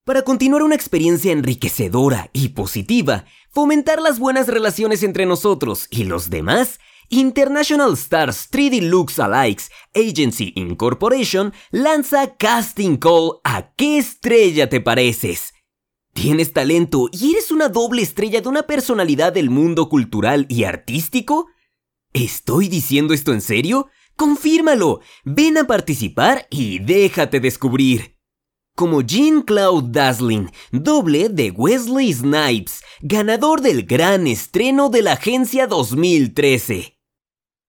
Para continuar una experiencia enriquecedora y positiva, fomentar las buenas relaciones entre nosotros y los demás, International Stars 3D Looks Alikes Agency Incorporation lanza Casting Call a ¿Qué estrella te pareces? ¿Tienes talento y eres una doble estrella de una personalidad del mundo cultural y artístico? ¿Estoy diciendo esto en serio? ¡Confírmalo! Ven a participar y déjate descubrir. Como Jean-Claude Dazzling, doble de Wesley Snipes, ganador del gran estreno de la Agencia 2013.